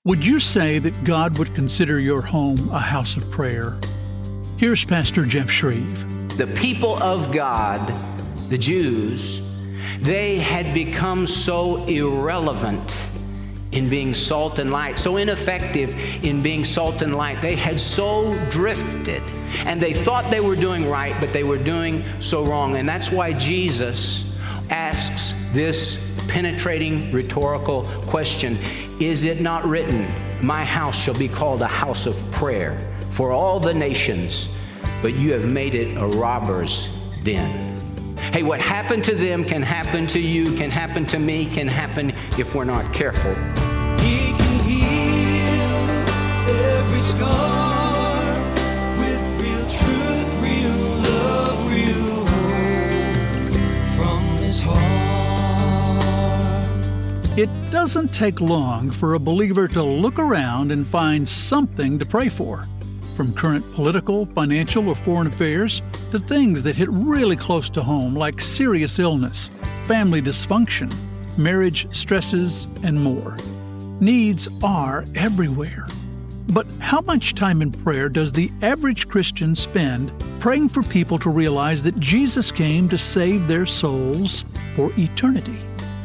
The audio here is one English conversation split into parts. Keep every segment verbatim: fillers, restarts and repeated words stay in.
Would you say that God would consider your home a house of prayer? Here's Pastor Jeff Shreve. The people of God, the Jews, they had become so irrelevant in being salt and light, so ineffective in being salt and light. They had so drifted, and they thought they were doing right, but they were doing so wrong. And that's why Jesus asks this penetrating rhetorical question: is it not written, my house shall be called a house of prayer for all the nations, but you have made it a robber's den? Hey, what happened to them can happen to you, can happen to me, can happen if we're not careful. He can heal every scar with real truth, real love, real hope from his heart. It doesn't take long for a believer to look around and find something to pray for. From current political, financial, or foreign affairs to things that hit really close to home like serious illness, family dysfunction, marriage stresses, and more. Needs are everywhere. But how much time in prayer does the average Christian spend praying for people to realize that Jesus came to save their souls for eternity?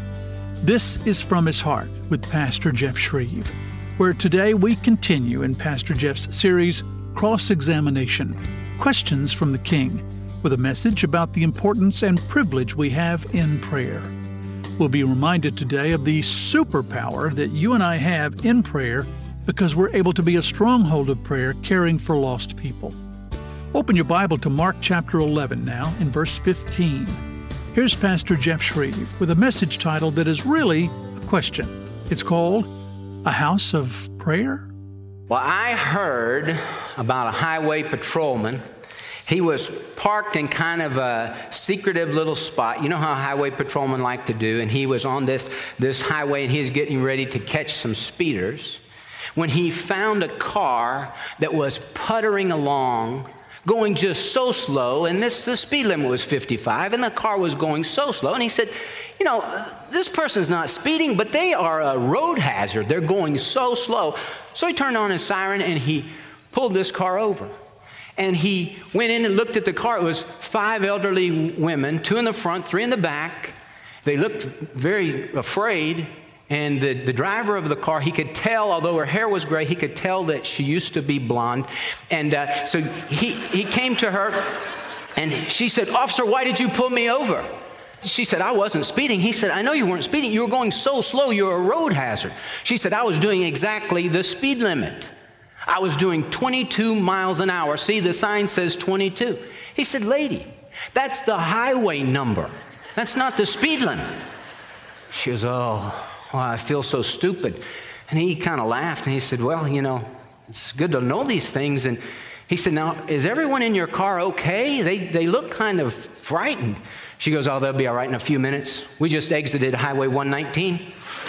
This is From His Heart with Pastor Jeff Shreve, where today we continue in Pastor Jeff's series, Cross-Examination, Questions from the King, with a message about the importance and privilege we have in prayer. We'll be reminded today of the superpower that you and I have in prayer because we're able to be a stronghold of prayer caring for lost people. Open your Bible to Mark chapter eleven now in verse fifteen. Here's Pastor Jeff Shreve with a message title that is really a question. It's called A House of Prayer? Well, I heard about a highway patrolman. He was parked in kind of a secretive little spot. You know how highway patrolmen like to do. And he was on this, this highway, and he was getting ready to catch some speeders when he found a car that was puttering along, going just so slow. And this the speed limit was fifty-five, and the car was going so slow. And he said, you know, this person's not speeding, but they are a road hazard. They're going so slow. So he turned on his siren and he pulled this car over. And he went in and looked at the car. It was five elderly women, two in the front, three in the back. They looked very afraid. And the, the driver of the car, he could tell, although her hair was gray, he could tell that she used to be blonde. And uh, so he, he came to her and she said, "Officer, why did you pull me over?" She said, "I wasn't speeding." He said, "I know you weren't speeding. You were going so slow, you're a road hazard." She said, "I was doing exactly the speed limit. I was doing twenty-two miles an hour. See, the sign says twenty-two. He said, "Lady, that's the highway number. That's not the speed limit." She goes, "Oh, well, I feel so stupid." And he kind of laughed and he said, "Well, you know, it's good to know these things." And he said, "Now, is everyone in your car okay? They, they look kind of frightened." She goes, "Oh, they'll be all right in a few minutes. We just exited Highway one nineteen.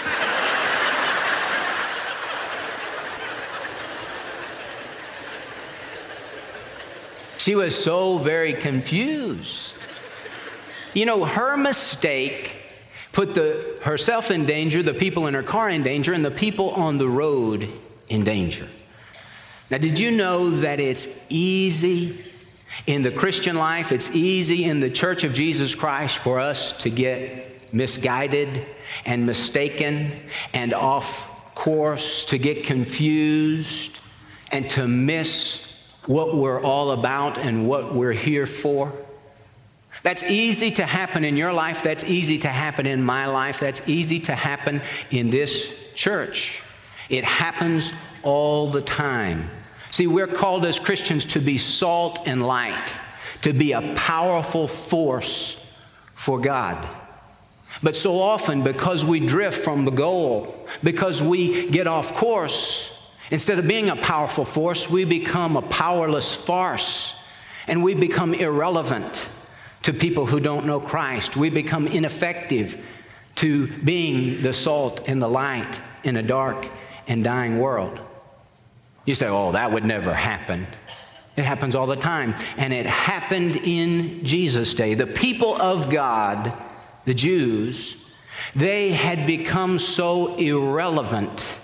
She was so very confused. You know, her mistake put the, herself in danger, the people in her car in danger, and the people on the road in danger. Now, did you know that it's easy in the Christian life, it's easy in the Church of Jesus Christ for us to get misguided and mistaken and off course, to get confused and to miss what we're all about and what we're here for? That's easy to happen in your life. That's easy to happen in my life. That's easy to happen in this church. It happens all the time. See, we're called as Christians to be salt and light, to be a powerful force for God. But so often, because we drift from the goal, because we get off course, instead of being a powerful force, we become a powerless farce, and we become irrelevant to people who don't know Christ. We become ineffective to being the salt and the light in a dark and dying world. You say, "Oh, that would never happen." It happens all the time. And it happened in Jesus' day. The people of God, the Jews, they had become so irrelevant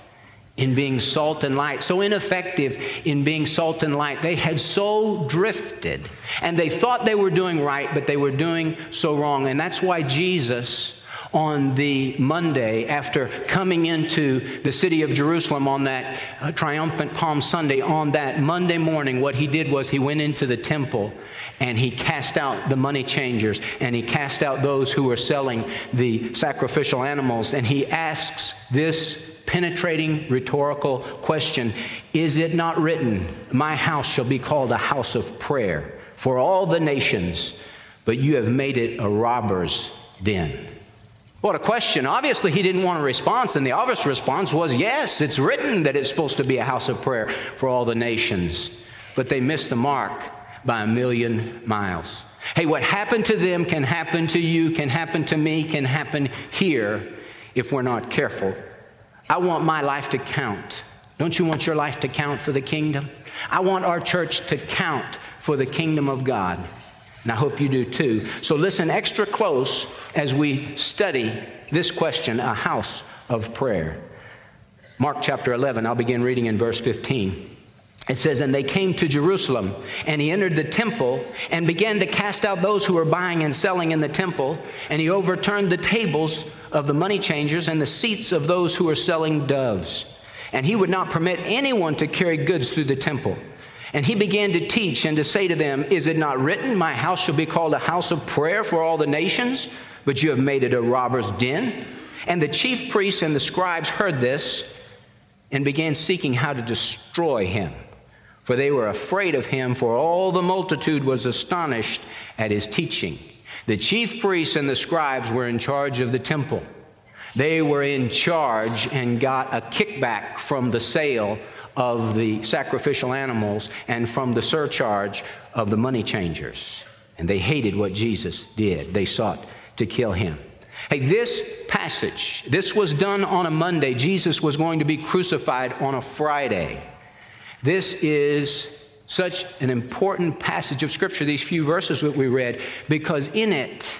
in being salt and light, so ineffective in being salt and light. They had so drifted, and they thought they were doing right, but they were doing so wrong. And that's why Jesus, on the Monday after coming into the city of Jerusalem on that uh, triumphant Palm Sunday, on that Monday morning, what he did was he went into the temple and he cast out the money changers, and he cast out those who were selling the sacrificial animals, and he asks this penetrating rhetorical question: is it not written, my house shall be called a house of prayer for all the nations, but you have made it a robber's den? What a question. Obviously, he didn't want a response, and the obvious response was, yes, it's written that it's supposed to be a house of prayer for all the nations. But they missed the mark by a million miles. Hey, what happened to them can happen to you, can happen to me, can happen here if we're not careful. I want my life to count. Don't you want your life to count for the kingdom? I want our church to count for the kingdom of God. And I hope you do too. So listen extra close as we study this question, a house of prayer. Mark chapter eleven, I'll begin reading in verse fifteen. It says, and they came to Jerusalem, and he entered the temple and began to cast out those who were buying and selling in the temple. And he overturned the tables of the money changers and the seats of those who were selling doves. And he would not permit anyone to carry goods through the temple. And he began to teach and to say to them, is it not written, my house shall be called a house of prayer for all the nations, but you have made it a robber's den? And the chief priests and the scribes heard this and began seeking how to destroy him. For they were afraid of him, for all the multitude was astonished at his teaching. The chief priests and the scribes were in charge of the temple. They were in charge and got a kickback from the sale of the sacrificial animals and from the surcharge of the money changers. And they hated what Jesus did. They sought to kill him. Hey, this passage, this was done on a Monday. Jesus was going to be crucified on a Friday. This is such an important passage of Scripture, these few verses that we read, because in it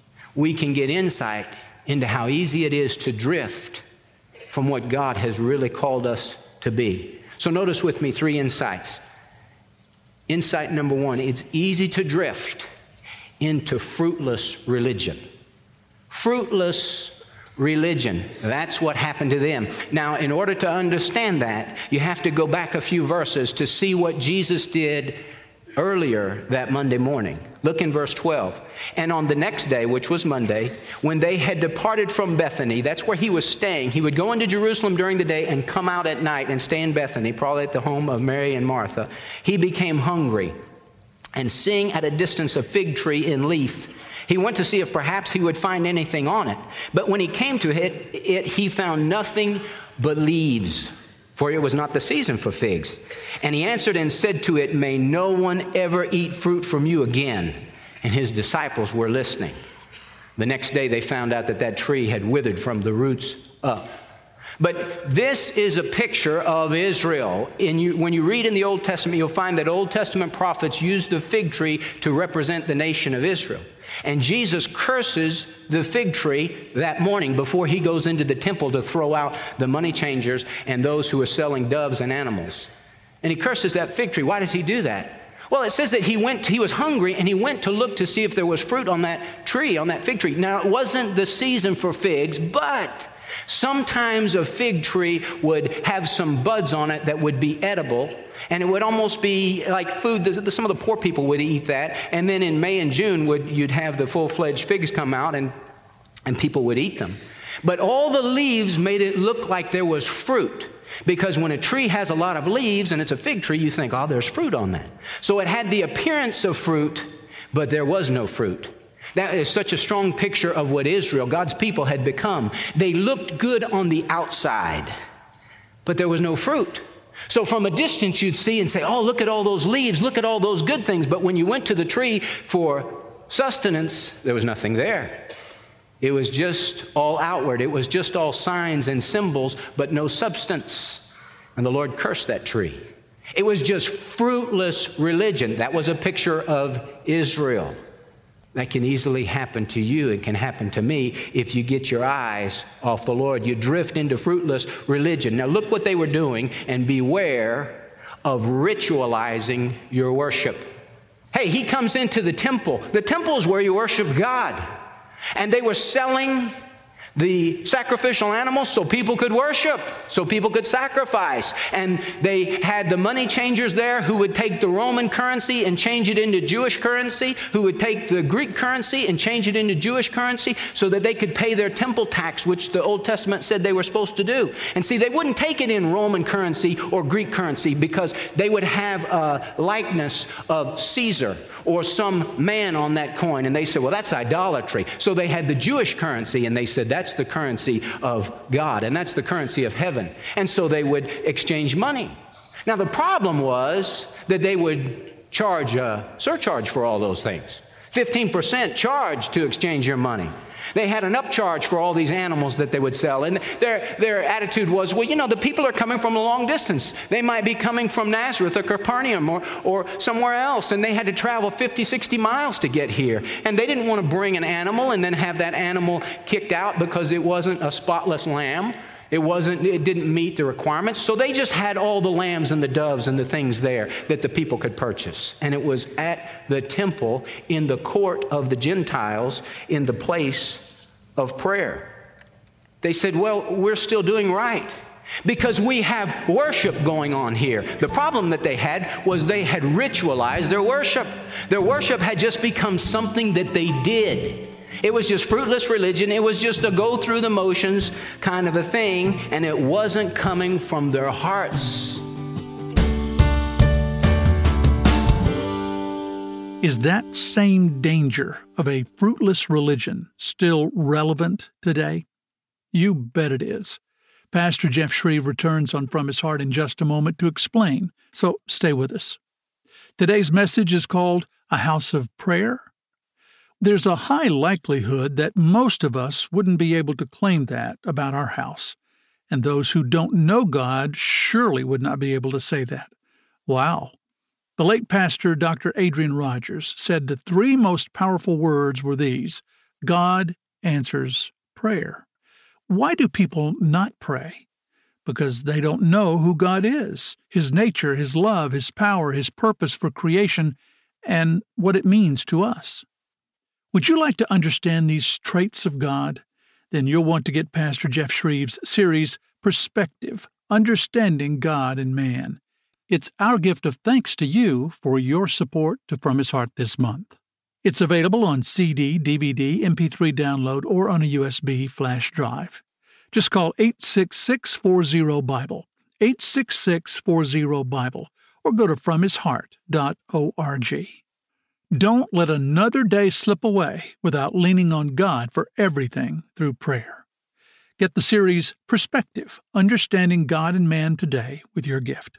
we can get insight into how easy it is to drift from what God has really called us to be. So notice with me three insights. Insight number one, it's easy to drift into fruitless religion. Fruitless religion. That's what happened to them. Now, in order to understand that, you have to go back a few verses to see what Jesus did earlier that Monday morning. Look in verse twelve. And on the next day, which was Monday, when they had departed from Bethany, that's where he was staying. He would go into Jerusalem during the day and come out at night and stay in Bethany, probably at the home of Mary and Martha. He became hungry, and seeing at a distance a fig tree in leaf, he went to see if perhaps he would find anything on it. But when he came to it, it, he found nothing but leaves, for it was not the season for figs. And he answered and said to it, may no one ever eat fruit from you again. And his disciples were listening. The next day they found out that that tree had withered from the roots up. But this is a picture of Israel. In you, when you read in the Old Testament, you'll find that Old Testament prophets used the fig tree to represent the nation of Israel. And Jesus curses the fig tree that morning before he goes into the temple to throw out the money changers and those who are selling doves and animals. And he curses that fig tree. Why does he do that? Well, it says that he went, he was hungry and he went to look to see if there was fruit on that tree, on that fig tree. Now, it wasn't the season for figs, but sometimes a fig tree would have some buds on it that would be edible, and it would almost be like food. Some of the poor people would eat that, and then in May and June would you'd have the full-fledged figs come out, and, and people would eat them. But all the leaves made it look like there was fruit, because when a tree has a lot of leaves and it's a fig tree, you think, oh, there's fruit on that. So it had the appearance of fruit, but there was no fruit. That is such a strong picture of what Israel, God's people, had become. They looked good on the outside, but there was no fruit. So from a distance you'd see and say, oh, look at all those leaves, look at all those good things. But when you went to the tree for sustenance, there was nothing there. It was just all outward. It was just all signs and symbols, but no substance. And the Lord cursed that tree. It was just fruitless religion. That was a picture of Israel. That can easily happen to you and can happen to me if you get your eyes off the Lord. You drift into fruitless religion. Now look what they were doing, and beware of ritualizing your worship. Hey, he comes into the temple. The temple is where you worship God. And they were selling the sacrificial animals so people could worship, so people could sacrifice. And they had the money changers there who would take the Roman currency and change it into Jewish currency, who would take the Greek currency and change it into Jewish currency so that they could pay their temple tax, which the Old Testament said they were supposed to do. And see, they wouldn't take it in Roman currency or Greek currency because they would have a likeness of Caesar or some man on that coin. And they said, well, that's idolatry. So they had the Jewish currency, and they said, that's the currency of God, and that's the currency of heaven. And so they would exchange money. Now, the problem was that they would charge a surcharge for all those things. fifteen percent charge to exchange your money. They had an upcharge for all these animals that they would sell. And their, their attitude was, well, you know, the people are coming from a long distance. They might be coming from Nazareth or Capernaum or, or somewhere else. And they had to travel fifty, sixty miles to get here. And they didn't want to bring an animal and then have that animal kicked out because it wasn't a spotless lamb. It wasn't, it didn't meet the requirements. So they just had all the lambs and the doves and the things there that the people could purchase. And it was at the temple, in the court of the Gentiles, in the place of prayer. They said, well, we're still doing right because we have worship going on here. The problem that they had was they had ritualized their worship. Their worship had just become something that they did. It was just fruitless religion. It was just a go through the motions kind of a thing, and it wasn't coming from their hearts. Is that same danger of a fruitless religion still relevant today? You bet it is. Pastor Jeff Shreve returns on From His Heart in just a moment to explain, so stay with us. Today's message is called A House of Prayer. There's a high likelihood that most of us wouldn't be able to claim that about our house, and those who don't know God surely would not be able to say that. Wow. The late pastor, Doctor Adrian Rogers, said the three most powerful words were these: God answers prayer. Why do people not pray? Because they don't know who God is, His nature, His love, His power, His purpose for creation, and what it means to us. Would you like to understand these traits of God? Then you'll want to get Pastor Jeff Shreve's series, Perspective, Understanding God and Man. It's our gift of thanks to you for your support to From His Heart this month. It's available on C D, D V D, M P three download, or on a U S B flash drive. Just call eight six six, four zero, BIBLE, eight six six, four zero, BIBLE, or go to from his heart dot org. Don't let another day slip away without leaning on God for everything through prayer. Get the series Perspective, Understanding God and Man today with your gift.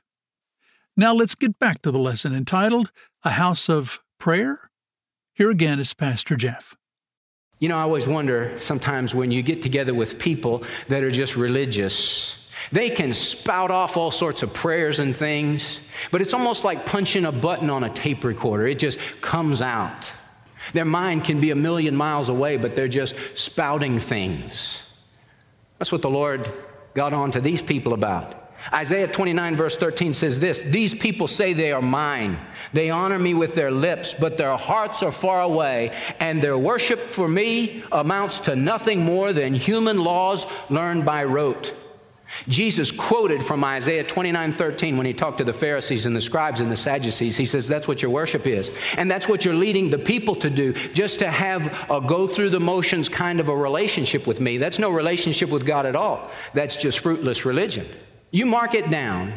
Now let's get back to the lesson entitled A House of Prayer. Here again is Pastor Jeff. You know, I always wonder sometimes when you get together with people that are just religious, they can spout off all sorts of prayers and things, but it's almost like punching a button on a tape recorder. It just comes out. Their mind can be a million miles away, but they're just spouting things. That's what the Lord got on to these people about. Isaiah twenty-nine verse thirteen says this: these people say they are mine. They honor me with their lips, but their hearts are far away, and their worship for me amounts to nothing more than human laws learned by rote. Jesus quoted from Isaiah twenty-nine thirteen when he talked to the Pharisees and the scribes and the Sadducees. He says, that's what your worship is. And that's what you're leading the people to do, just to have a go through the motions kind of a relationship with me. That's no relationship with God at all. That's just fruitless religion. You mark it down.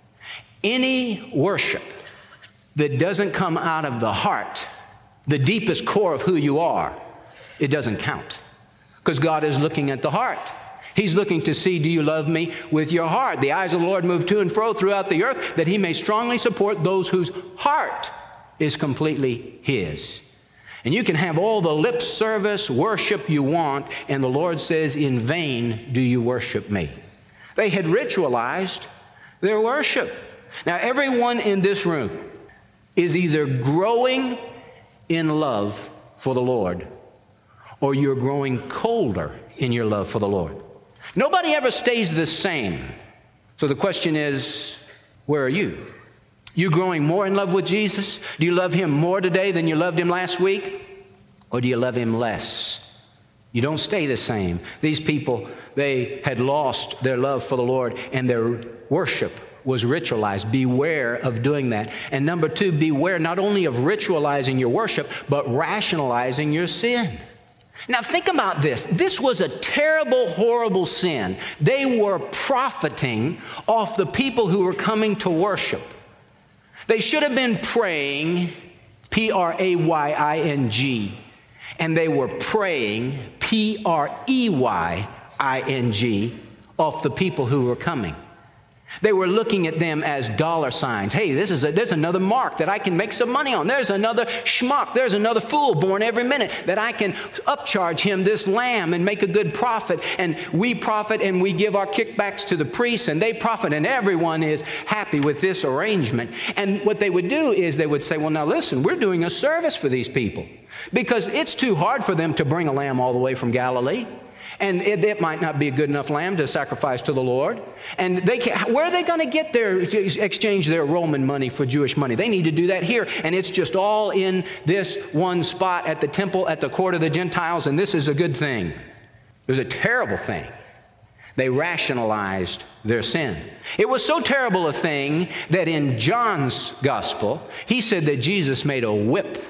Any worship that doesn't come out of the heart, the deepest core of who you are, it doesn't count. Because God is looking at the heart. He's looking to see, do you love me with your heart? The eyes of the Lord move to and fro throughout the earth, that He may strongly support those whose heart is completely His. And you can have all the lip service worship you want, and the Lord says, in vain do you worship me. They had ritualized their worship. Now, everyone in this room is either growing in love for the Lord, or you're growing colder in your love for the Lord. Nobody ever stays the same. So the question is, where are you? You growing more in love with Jesus? Do you love him more today than you loved him last week? Or do you love him less? You don't stay the same. These people, they had lost their love for the Lord, and their worship was ritualized. Beware of doing that. And number two, beware not only of ritualizing your worship, but rationalizing your sin. Now think about this. This was a terrible, horrible sin. They were profiting off the people who were coming to worship. They should have been praying, P R A Y I N G, and they were praying, P R E Y I N G, off the people who were coming. They were looking at them as dollar signs. Hey, this is a, there's another Mark that I can make some money on. There's another schmuck. There's another fool born every minute that I can upcharge him this lamb and make a good profit. And we profit and we give our kickbacks to the priests and they profit, and everyone is happy with this arrangement. And what they would do is they would say, well, now listen, we're doing a service for these people because it's too hard for them to bring a lamb all the way from Galilee. And it, it might not be a good enough lamb to sacrifice to the Lord. And they can, where are they going to get their, exchange their Roman money for Jewish money? They need to do that here. And it's just all in this one spot at the temple, at the court of the Gentiles. And this is a good thing. It was a terrible thing. They rationalized their sin. It was so terrible a thing that in John's gospel, he said that Jesus made a whip.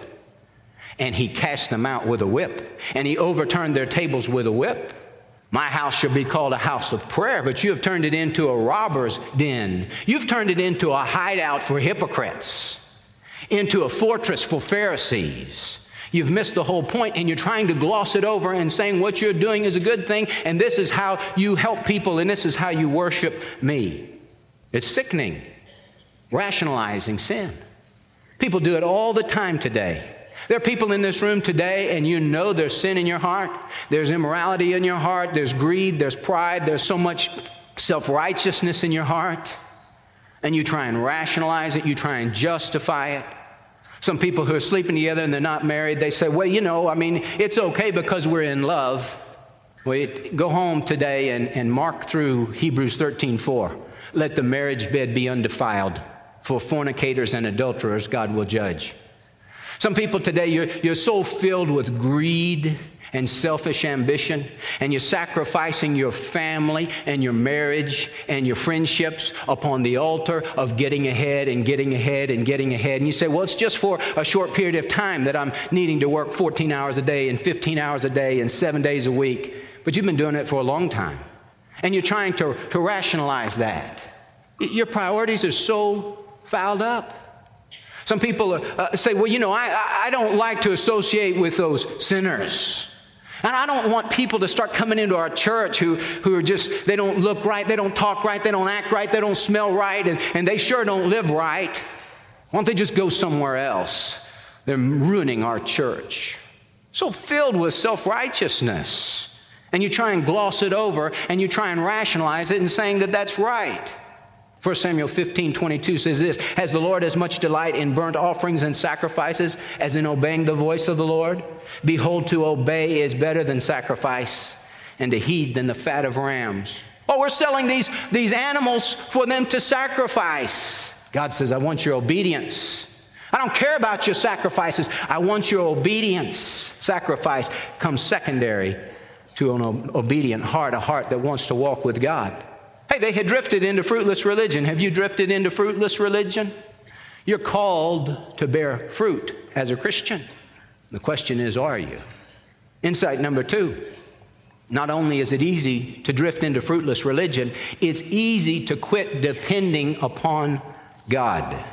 And he cast them out with a whip. And he overturned their tables with a whip. My house shall be called a house of prayer, but you have turned it into a robber's den. You've turned it into a hideout for hypocrites, into a fortress for Pharisees. You've missed the whole point, and you're trying to gloss it over and saying what you're doing is a good thing, and this is how you help people, and this is how you worship me. It's sickening, rationalizing sin. People do it all the time today. There are people in this room today, and you know there's sin in your heart. There's immorality in your heart. There's greed. There's pride. There's so much self-righteousness in your heart. And you try and rationalize it. You try and justify it. Some people who are sleeping together and they're not married, they say, well, you know, I mean, it's okay because we're in love. Well, go home today and, and mark through Hebrews thirteen four. Let the marriage bed be undefiled. For fornicators and adulterers, God will judge. Some people today, you're, you're so filled with greed and selfish ambition, and you're sacrificing your family and your marriage and your friendships upon the altar of getting ahead and getting ahead and getting ahead. And you say, well, it's just for a short period of time that I'm needing to work fourteen hours a day and fifteen hours a day and seven days a week. But you've been doing it for a long time. And you're trying to, to rationalize that. Your priorities are so fouled up. Some people uh, say, well, you know, I, I don't like to associate with those sinners. And I don't want people to start coming into our church who, who are just, they don't look right, they don't talk right, they don't act right, they don't smell right, and, and they sure don't live right. Why don't they just go somewhere else? They're ruining our church. So filled with self-righteousness. And you try and gloss it over, and you try and rationalize it and saying that that's right. First Samuel fifteen twenty-two says this, has the Lord as much delight in burnt offerings and sacrifices as in obeying the voice of the Lord? Behold, to obey is better than sacrifice, and to heed than the fat of rams. Oh, we're selling these, these animals for them to sacrifice. God says, I want your obedience. I don't care about your sacrifices. I want your obedience. Sacrifice comes secondary to an obedient heart, a heart that wants to walk with God. Hey, they had drifted into fruitless religion. Have you drifted into fruitless religion? You're called to bear fruit as a Christian. The question is, are you? Insight number two. Not only is it easy to drift into fruitless religion, it's easy to quit depending upon God.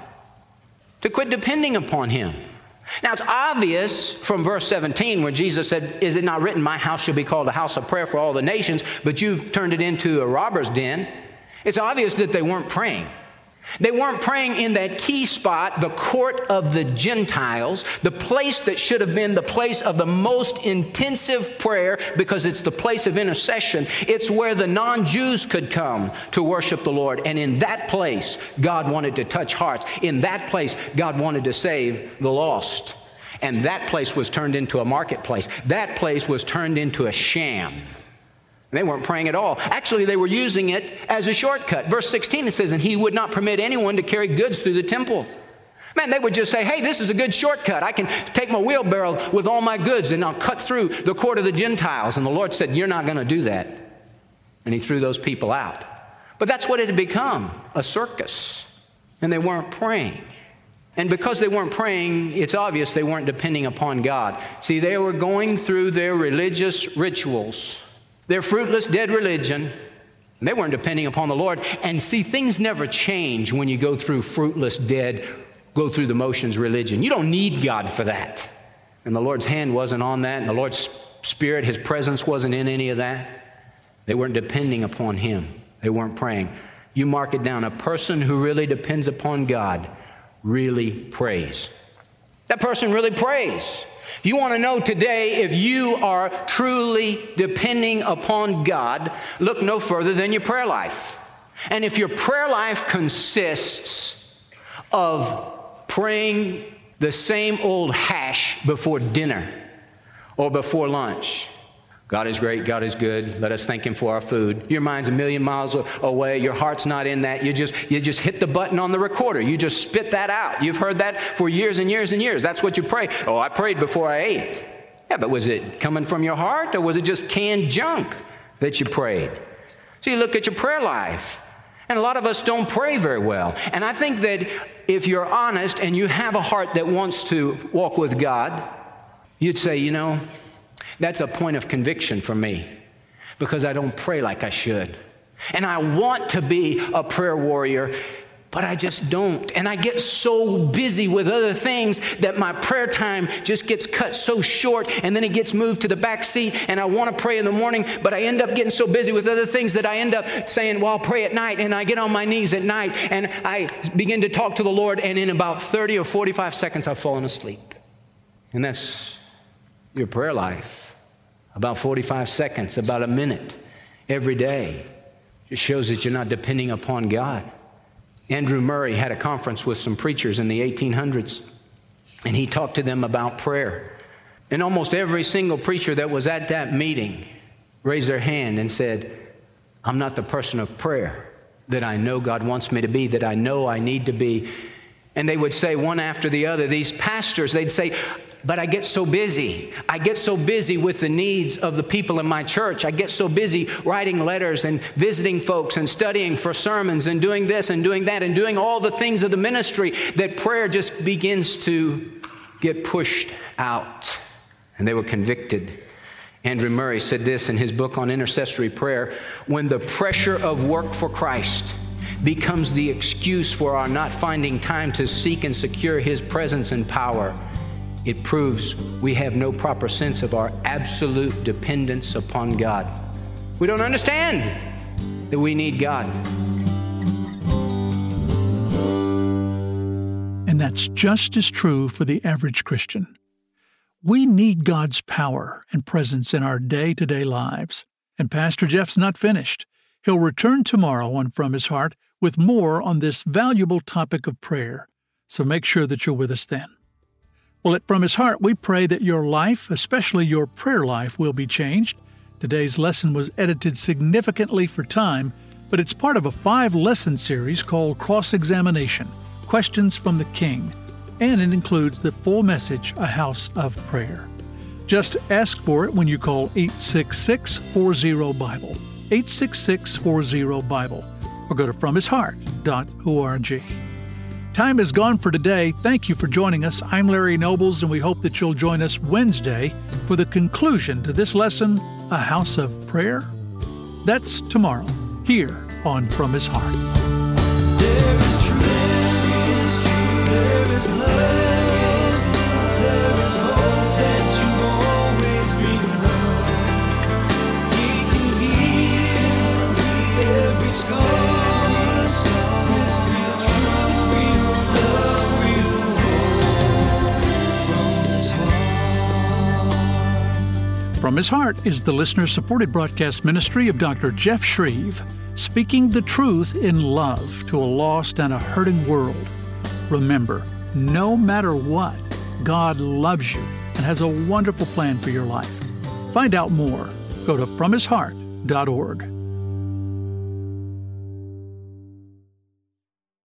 To quit depending upon Him. Now, it's obvious from verse seventeen where Jesus said, is it not written, my house shall be called a house of prayer for all the nations, but you've turned it into a robber's den. It's obvious that they weren't praying. They weren't praying in that key spot, the court of the Gentiles, the place that should have been the place of the most intensive prayer because it's the place of intercession. It's where the non-Jews could come to worship the Lord. And in that place, God wanted to touch hearts. In that place, God wanted to save the lost. And that place was turned into a marketplace. That place was turned into a sham. They weren't praying at all. Actually, they were using it as a shortcut. Verse sixteen, it says, and he would not permit anyone to carry goods through the temple. Man, they would just say, hey, this is a good shortcut. I can take my wheelbarrow with all my goods and I'll cut through the court of the Gentiles. And the Lord said, you're not going to do that. And he threw those people out. But that's what it had become, a circus. And they weren't praying. And because they weren't praying, it's obvious they weren't depending upon God. See, they were going through their religious rituals, their fruitless, dead religion. And they weren't depending upon the Lord. And see, things never change when you go through fruitless, dead, go through the motions religion. You don't need God for that. And the Lord's hand wasn't on that. And the Lord's Spirit, His presence wasn't in any of that. They weren't depending upon Him. They weren't praying. You mark it down. A person who really depends upon God really prays. That person really prays. If you want to know today if you are truly depending upon God, look no further than your prayer life. And if your prayer life consists of praying the same old hash before dinner or before lunch, God is great, God is good, let us thank Him for our food. Your mind's a million miles away, your heart's not in that. You just, you just hit the button on the recorder. You just spit that out. You've heard that for years and years and years. That's what you pray. Oh, I prayed before I ate. Yeah, but was it coming from your heart or was it just canned junk that you prayed? So you look at your prayer life. And a lot of us don't pray very well. And I think that if you're honest and you have a heart that wants to walk with God, you'd say, you know, that's a point of conviction for me because I don't pray like I should. And I want to be a prayer warrior, but I just don't. And I get so busy with other things that my prayer time just gets cut so short and then it gets moved to the back seat and I want to pray in the morning, but I end up getting so busy with other things that I end up saying, well, I'll pray at night, and I get on my knees at night and I begin to talk to the Lord, and in about thirty or forty-five seconds I've fallen asleep. And that's your prayer life. About forty-five seconds, about a minute every day. It shows that you're not depending upon God. Andrew Murray had a conference with some preachers in the eighteen hundreds, and he talked to them about prayer. And almost every single preacher that was at that meeting raised their hand and said, I'm not the person of prayer that I know God wants me to be, that I know I need to be. And they would say one after the other, these pastors, they'd say, but I get so busy. I get so busy with the needs of the people in my church. I get so busy writing letters and visiting folks and studying for sermons and doing this and doing that and doing all the things of the ministry that prayer just begins to get pushed out. And they were convicted. Andrew Murray said this in his book on intercessory prayer: when the pressure of work for Christ becomes the excuse for our not finding time to seek and secure His presence and power, it proves we have no proper sense of our absolute dependence upon God. We don't understand that we need God. And that's just as true for the average Christian. We need God's power and presence in our day-to-day lives. And Pastor Jeff's not finished. He'll return tomorrow on From His Heart with more on this valuable topic of prayer. So make sure that you're with us then. Well, at From His Heart, we pray that your life, especially your prayer life, will be changed. Today's lesson was edited significantly for time, but it's part of a five-lesson series called Cross-Examination, Questions from the King, and it includes the full message, A House of Prayer. Just ask for it when you call eight six six, four zero, Bible, eight six six, four zero, Bible, or go to from his heart dot org. Time is gone for today. Thank you for joining us. I'm Larry Nobles, and we hope that you'll join us Wednesday for the conclusion to this lesson, A House of Prayer. That's tomorrow, here on From His Heart. There is truth, there is truth, there is love, there is hope that you always dreamed of. He can heal every scar. From His Heart is the listener-supported broadcast ministry of Doctor Jeff Shreve, speaking the truth in love to a lost and a hurting world. Remember, no matter what, God loves you and has a wonderful plan for your life. Find out more. Go to from his heart dot org.